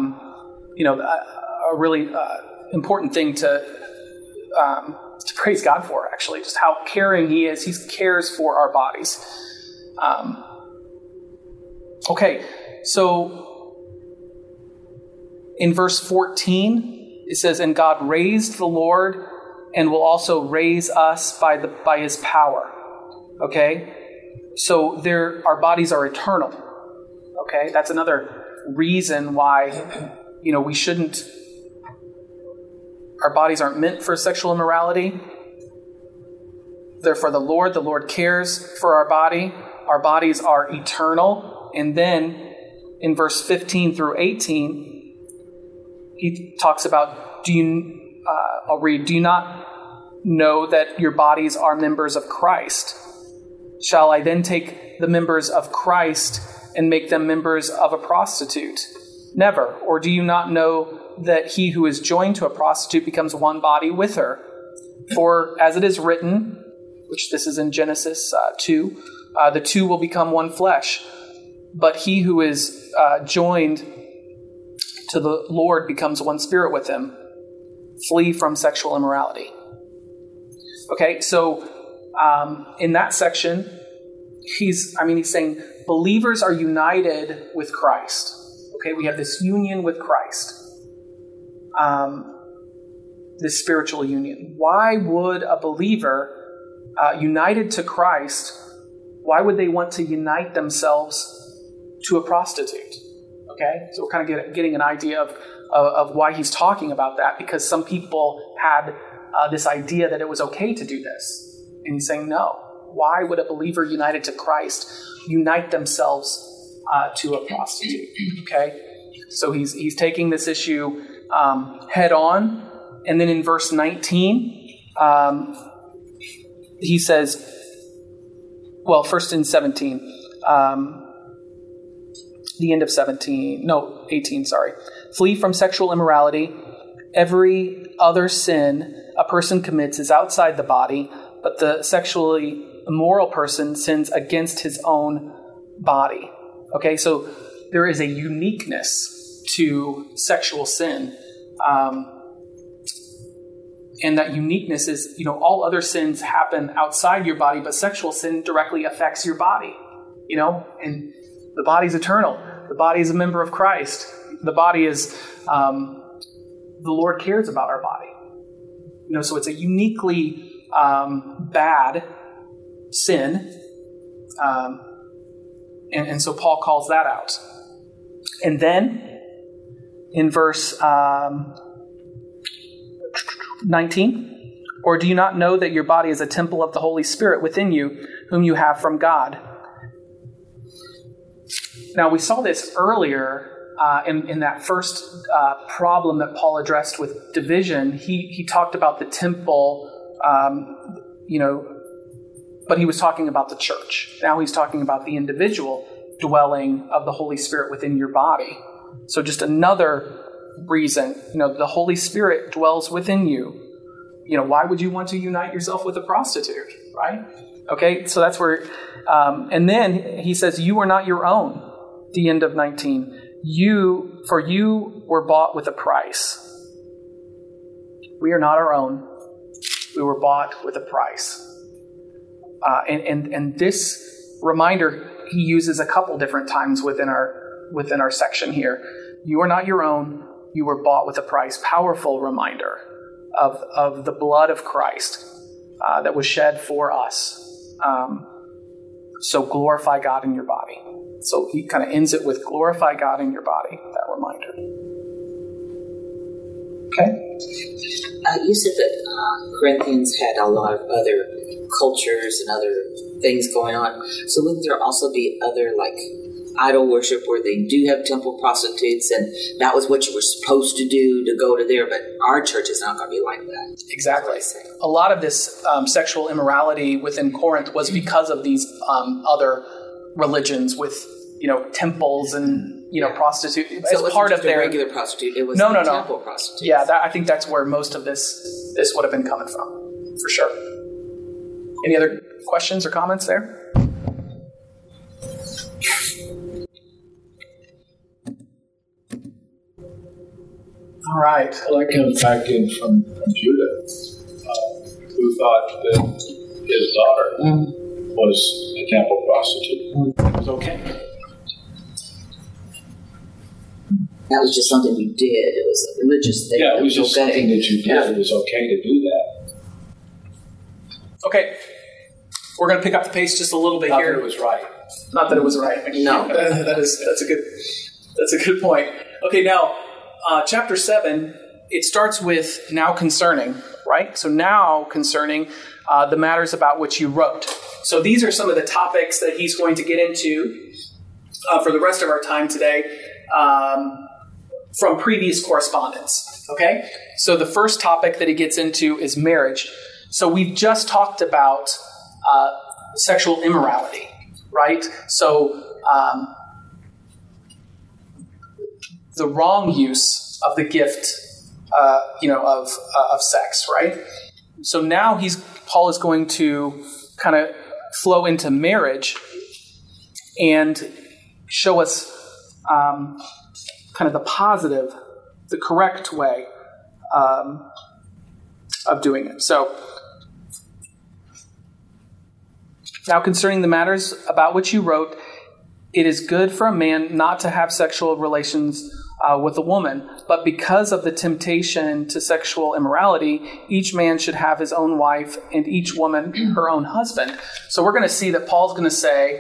important thing to praise God for, actually, just how caring He is. He cares for our bodies. Okay, so in verse 14, it says, "And God raised the Lord and will also raise us by His power." Okay, so our bodies are eternal. Okay, that's another reason why we shouldn't. Our bodies aren't meant for sexual immorality. They're for the Lord. The Lord cares for our body. Our bodies are eternal. And then in verse 15 through 18, he talks about, I'll read, "Do you not know that your bodies are members of Christ? Shall I then take the members of Christ and make them members of a prostitute? Never. Or do you not know that he who is joined to a prostitute becomes one body with her? For as it is written," which this is in Genesis 2, "the two will become one flesh. But he who is joined to the Lord becomes one spirit with him. Flee from sexual immorality." Okay, so in that section, he's saying believers are united with Christ. Okay, we have this union with Christ. This spiritual union. Why would a believer united to Christ, why would they want to unite themselves to a prostitute? Okay, so we're kind of getting an idea of why he's talking about that, because some people had this idea that it was okay to do this. And he's saying, no. Why would a believer united to Christ unite themselves to a prostitute? Okay, so he's taking this issue head on. And then in verse 19, he says, first in 17, the end of 18, sorry. "Flee from sexual immorality. Every other sin a person commits is outside the body, but the sexually immoral person sins against his own body." Okay, so there is a uniqueness to sexual sin. And that uniqueness is, all other sins happen outside your body, but sexual sin directly affects your body, and the body's eternal. The body is a member of Christ. The body is, the Lord cares about our body. So it's a uniquely bad sin. And so Paul calls that out. And then in verse 19, "Or do you not know that your body is a temple of the Holy Spirit within you, whom you have from God?" Now, we saw this earlier in that first problem that Paul addressed with division. He talked about the temple, but he was talking about the church. Now he's talking about the individual dwelling of the Holy Spirit within your body. So just another reason, the Holy Spirit dwells within you. Why would you want to unite yourself with a prostitute, right? Okay, so that's where, and then he says, "You are not your own," the end of 19. For you were bought with a price. We are not our own. We were bought with a price. And this reminder he uses a couple different times within our section here. You are not your own. You were bought with a price. Powerful reminder of the blood of Christ that was shed for us. So glorify God in your body. So he kind of ends it with glorify God in your body, that reminder. Okay? You said that Corinthians had a lot of other cultures and other things going on. So wouldn't there also be other, like, idol worship where they do have temple prostitutes and that was what you were supposed to do to go to there, but our church is not going to be like that? Exactly. A lot of this sexual immorality within Corinth was because of these other religions with, temples and, prostitute. So as it wasn't part just of their a regular prostitute, it was no. temple prostitutes. Yeah, I think that's where most of this would have been coming from, for sure. Any other questions or comments there? All right. Well, that comes back in from Judah, who thought that his daughter was a temple prostitute. It was okay. That was just something you did. It was a religious thing. Yeah, it was just okay. something that you did. Yeah. It was okay to do that. Okay. We're going to pick up the pace just a little bit Not here. that it was right. Not that it was right. No. That's a good point. Okay, now chapter 7, it starts with now concerning, right? So now concerning the matters about which you wrote. So these are some of the topics that he's going to get into for the rest of our time today from previous correspondence. Okay? So the first topic that he gets into is marriage. So we've just talked about sexual immorality, right? So the wrong use of the gift, of sex, right? So now Paul is going to kind of flow into marriage and show us kind of the positive, the correct way of doing it. So now concerning the matters about which you wrote, it is good for a man not to have sexual relations with a woman, but because of the temptation to sexual immorality, each man should have his own wife and each woman her own husband. So we're going to see that Paul's going to say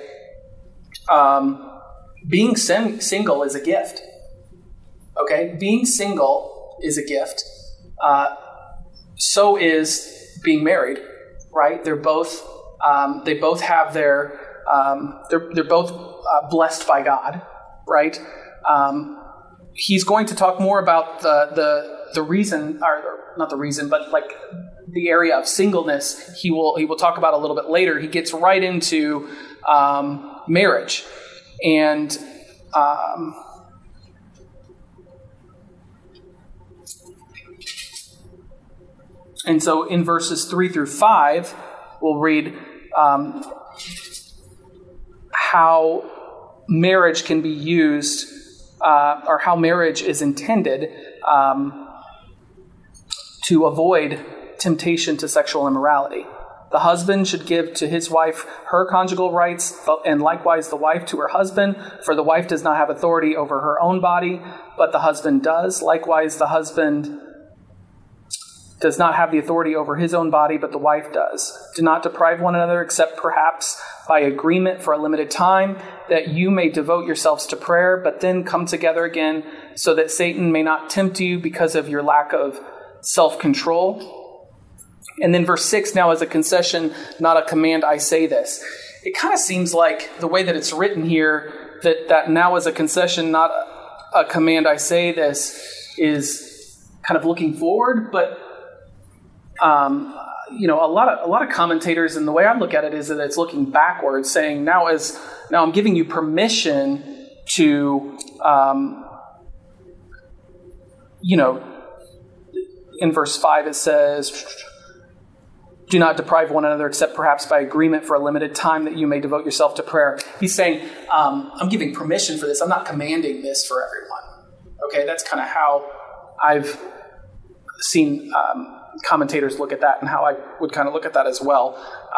being single is a gift. Okay? Being single is a gift. So is being married, right? They're both they both have their they're both blessed by God, right? He's going to talk more about the reason, or not the reason, but like the area of singleness. He will talk about a little bit later. He gets right into marriage, and so in verses 3 through 5, we'll read how marriage can be used, or how marriage is intended to avoid temptation to sexual immorality. The husband should give to his wife her conjugal rights, and likewise the wife to her husband, for the wife does not have authority over her own body, but the husband does. Likewise, the husband does not have the authority over his own body, but the wife does. Do not deprive one another, except perhaps by agreement for a limited time, that you may devote yourselves to prayer, but then come together again, so that Satan may not tempt you because of your lack of self-control. And then verse 6, now as a concession, not a command, I say this. It kind of seems like the way that it's written here, that now as a concession, not a command, I say this, is kind of looking forward, but a lot of commentators, and the way I look at it is that it's looking backwards, saying now I'm giving you permission to, in verse 5 it says, do not deprive one another except perhaps by agreement for a limited time, that you may devote yourself to prayer. He's saying, I'm giving permission for this. I'm not commanding this for everyone. Okay, that's kind of how I've seen commentators look at that, and how I would kind of look at that as well.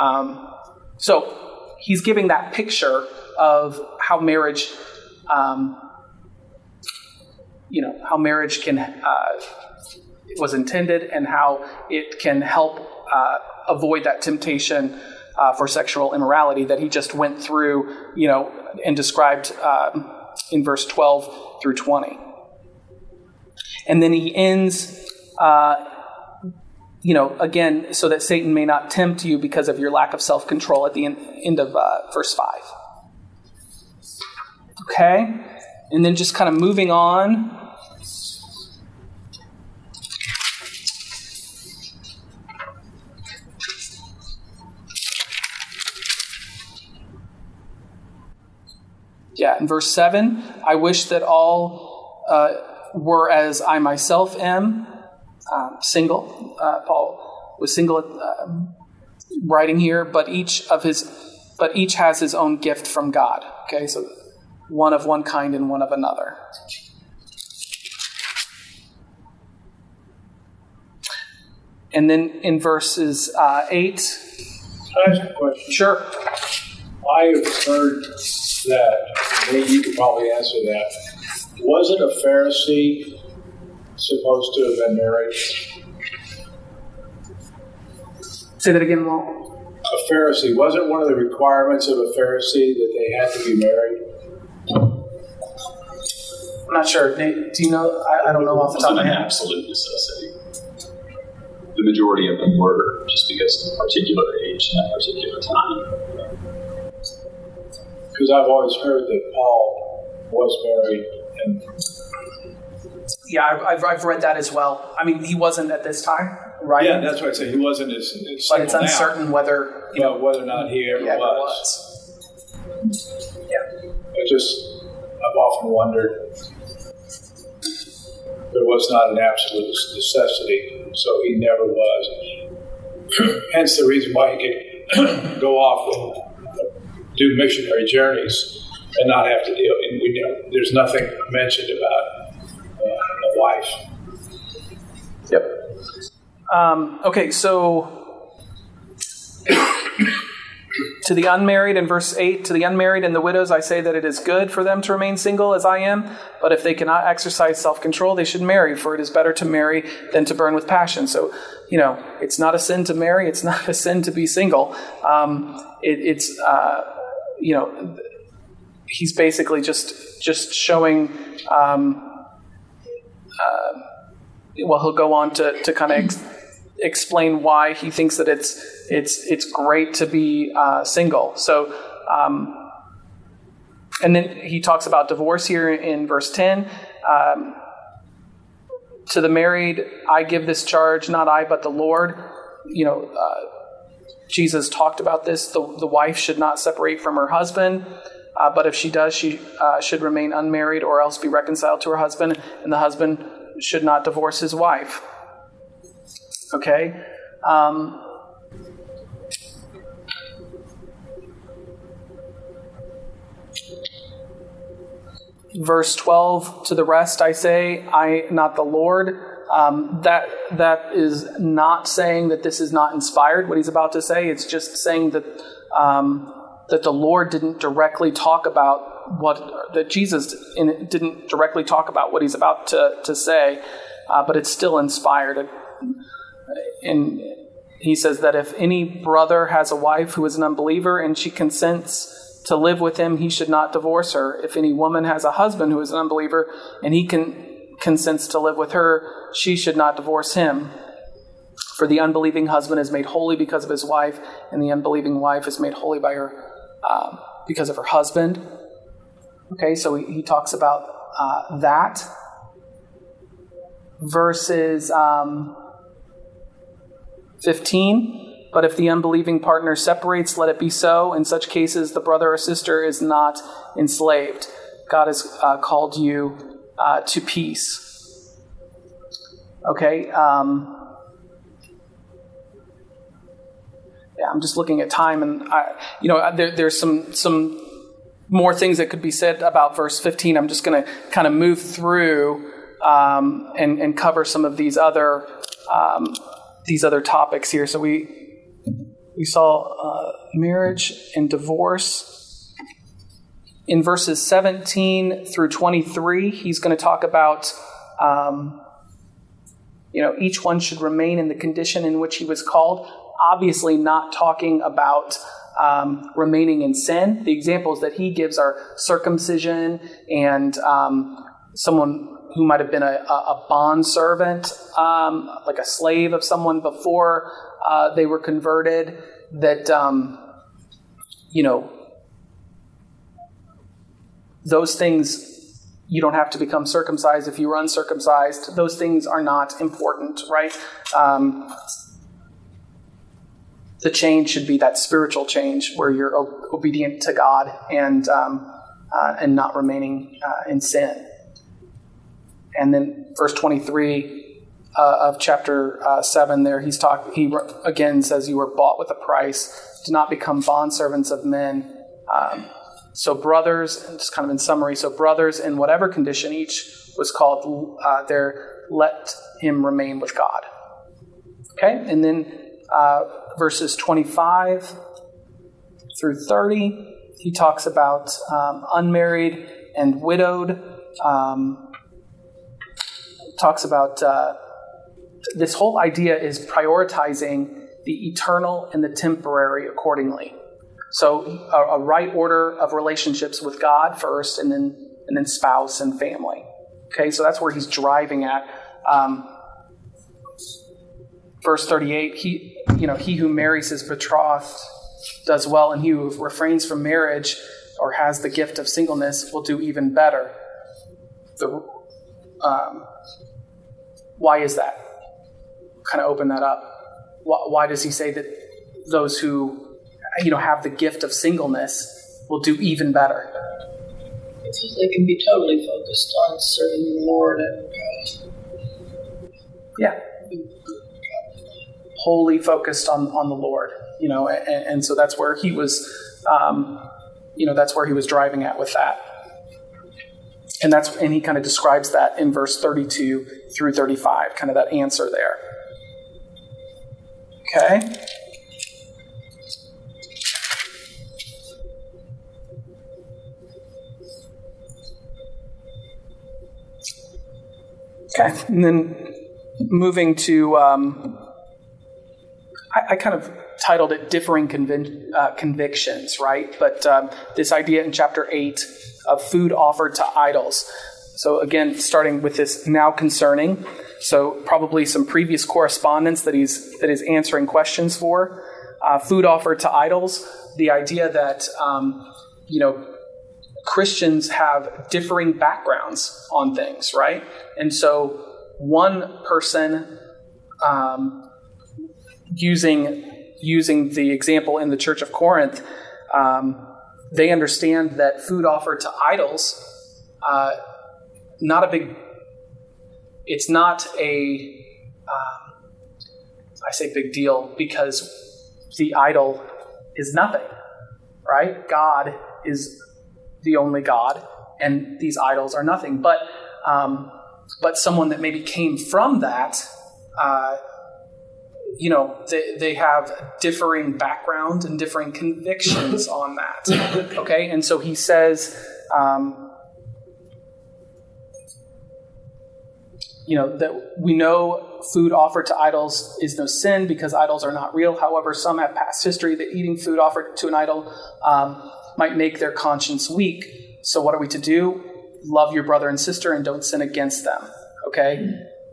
So he's giving that picture of how marriage, how marriage was intended and how it can help avoid that temptation for sexual immorality that he just went through, and described in verse 12 through 20. And then he ends, again, so that Satan may not tempt you because of your lack of self-control at the end of verse 5. Okay? And then just kind of moving on. Yeah, in verse 7, I wish that all were as I myself am, single. Paul was single writing here, but each has his own gift from God. Okay, so one of one kind and one of another. And then in verses 8. Can I ask a question? Sure. I have heard that, maybe you could probably answer that. Wasn't a Pharisee supposed to have been married? Say that again, Walt. A Pharisee, wasn't one of the requirements of a Pharisee that they had to be married? I'm not sure. Nate, do you know? I don't know off the top of my It wasn't head. an absolute necessity. The majority of them were, just because of a particular age and a particular time. Because I've always heard that Paul was married. And Yeah, I've read that as well. I mean, he wasn't at this time, right? yeah, that's what I say. He wasn't as But it's single uncertain whether now, whether or not he ever yeah, was. Yeah. I've often wondered. There was not an absolute necessity, so he never was. Hence the reason why he could go off and do missionary journeys and not have to deal. And there's nothing mentioned about a wife. Yep. Okay, so to the unmarried in verse 8, to the unmarried and the widows, I say that it is good for them to remain single as I am, but if they cannot exercise self-control, they should marry, for it is better to marry than to burn with passion. So, it's not a sin to marry. It's not a sin to be single. He's basically just showing, he'll go on to kind of explain why he thinks that it's great to be single. So, and then he talks about divorce here in verse 10. To the married, I give this charge, not I, but the Lord. Jesus talked about this. The wife should not separate from her husband, but if she does, she should remain unmarried or else be reconciled to her husband, and the husband should not divorce his wife. Okay? Verse 12, to the rest I say, I, not the Lord. That is not saying that this is not inspired, what he's about to say. It's just saying that that the Lord didn't directly talk about that Jesus didn't directly talk about what he's about to say, but it's still inspired. And he says that if any brother has a wife who is an unbeliever and she consents to live with him, he should not divorce her. If any woman has a husband who is an unbeliever and he consents to live with her, she should not divorce him. For the unbelieving husband is made holy because of his wife, and the unbelieving wife is made holy by her because of her husband. Okay, so he talks about that. Verses 15. But if the unbelieving partner separates, let it be so. In such cases, the brother or sister is not enslaved. God has called you to peace. Okay. I'm just looking at time, and there's some more things that could be said about verse 15. I'm just going to kind of move through and cover some of these other topics here. So we saw marriage and divorce. In verses 17 through 23, he's going to talk about each one should remain in the condition in which he was called. Obviously not talking about remaining in sin. The examples that he gives are circumcision and someone who might have been a bond servant, like a slave of someone before they were converted, that, those things, you don't have to become circumcised if you were uncircumcised. Those things are not important, right? The change should be that spiritual change where you're obedient to God and not remaining in sin. And then verse 23 of chapter 7 there, he again says, you were bought with a price. Do not become bondservants of men. So brothers, just kind of in summary, brothers in whatever condition each was called there, let him remain with God. Okay, and then verses 25 through 30, he talks about unmarried and widowed. Talks about this whole idea is prioritizing the eternal and the temporary accordingly. So a right order of relationships with God first, and then spouse and family. Okay, so that's where he's driving at. Verse 38, he who marries his betrothed does well, and he who refrains from marriage or has the gift of singleness will do even better. Why is that? Kind of open that up. Why does he say that those who have the gift of singleness will do even better? Because they can be totally focused on serving the Lord and wholly focused on the Lord, and so that's where he was, that's where he was driving at with that. And he kind of describes that in verse 32 through 35, kind of that answer there. Okay. Okay, and then moving to, I kind of titled it Differing Convictions, right? But this idea in chapter 8 of food offered to idols. So again, starting with this now concerning, so probably some previous correspondence that he's answering questions for. Food offered to idols, the idea that, Christians have differing backgrounds on things, right? And so one person, using the example in the Church of Corinth, they understand that food offered to idols, it's not a, I say big deal because the idol is nothing, right? God is the only God, and these idols are nothing. But someone that maybe came from that, they have differing background and differing convictions on that. Okay, and so he says, that we know food offered to idols is no sin because idols are not real. However, some have past history that eating food offered to an idol might make their conscience weak. So what are we to do? Love your brother and sister and don't sin against them. Okay?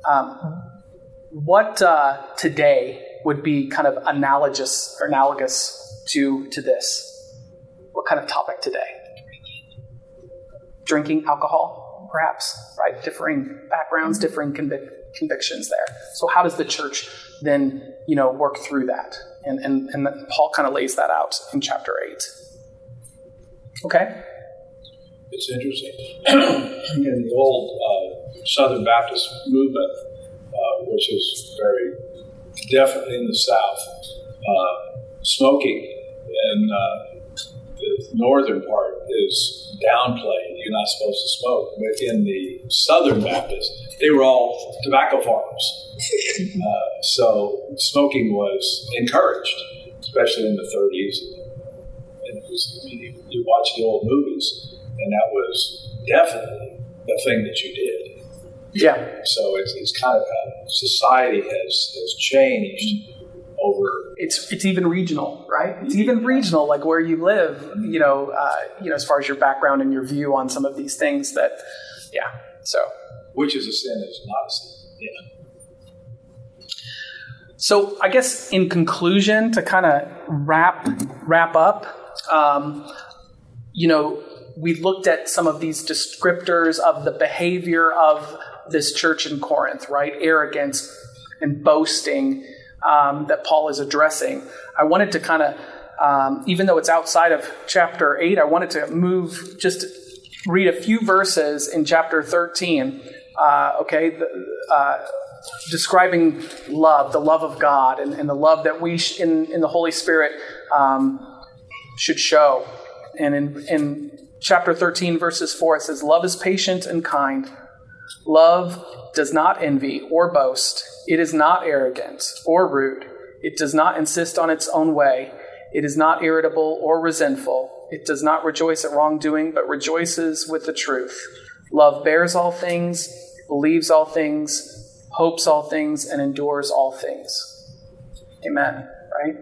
What today would be kind of analogous to this? What kind of topic today? Drinking alcohol, perhaps, right? Differing backgrounds, differing convictions there. So how does the church then, work through that? And Paul kind of lays that out in chapter 8. Okay? It's interesting. In the old Southern Baptist movement, which is very definitely in the South, smoking in the northern part is downplayed. You're not supposed to smoke. But in the Southern Baptist, they were all tobacco farmers. So smoking was encouraged, especially in the 30s. And it was, you watch the old movies, and that was definitely the thing that you did. Yeah. So it's kind of society has changed over. It's even regional, right? It's even regional, like where you live. As far as your background and your view on some of these things. So Which is a sin? Is not a sin. Yeah. So I guess in conclusion, to kind of wrap up, we looked at some of these descriptors of the behavior of this church in Corinth, right? Arrogance and boasting that Paul is addressing. I wanted to kind of, even though it's outside of chapter 8, I wanted to read a few verses in chapter 13, describing love, the love of God, and the love that we in the Holy Spirit should show. And in chapter 13, verses 4, it says, "Love is patient and kind. Love does not envy or boast. It is not arrogant or rude. It does not insist on its own way. It is not irritable or resentful. It does not rejoice at wrongdoing, but rejoices with the truth. Love bears all things, believes all things, hopes all things, and endures all things." Amen. Right?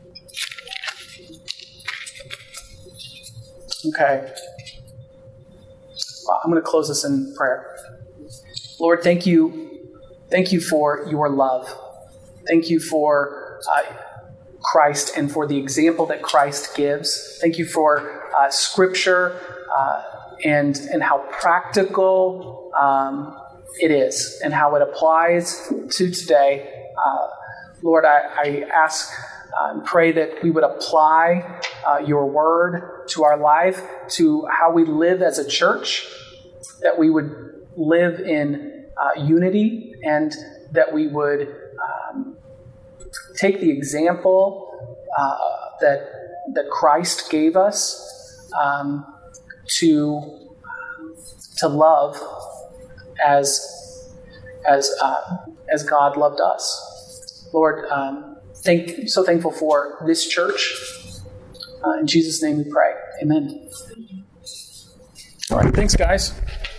Okay. Well, I'm going to close this in prayer. Lord, thank you. Thank you for your love. Thank you for Christ and for the example that Christ gives. Thank you for Scripture and how practical it is and how it applies to today. Lord, I ask and pray that we would apply your word to our life, to how we live as a church, that we would live in unity, and that we would take the example that Christ gave us to love as God loved us. Lord, so thankful for this church. In Jesus' name we pray. Amen. All right, thanks, guys.